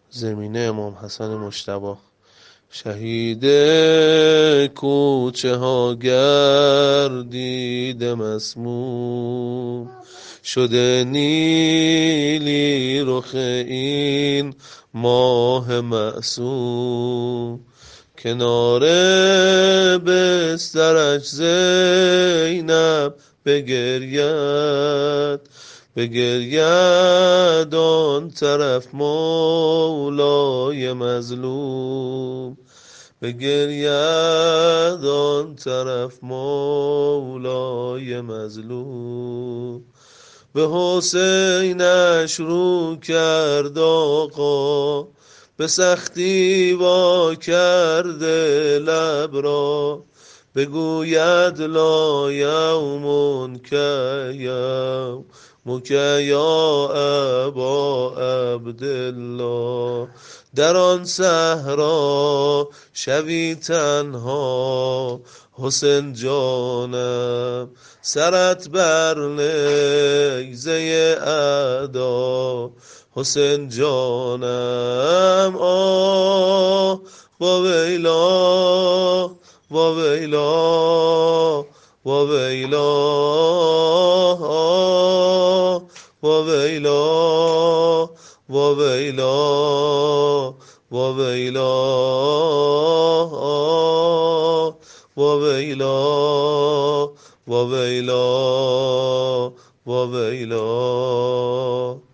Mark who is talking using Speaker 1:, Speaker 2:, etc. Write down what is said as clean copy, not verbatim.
Speaker 1: زمینه امام حسن مجتبی. شهید کوچه ها گردیده مسموم، شده نیلی رخ این ماه معصوم. کنار بسترش زینب بگرید آن طرف مولای مظلوم، بگرید آن طرف مولای مظلوم. به حسینش رو کرد آقا، به سختی وا کرده لب را، بگوید لا یوم کیومک یا ابا عبدالله. در آن صحرا شوی تنها حسین جانم، سرت بر نیزه اعدا حسین جانم. آه و ویلا و ویلا و ویلا، آه و ویلا و ویلا و ویلا، آه و ویلا و ویلا و ویلا.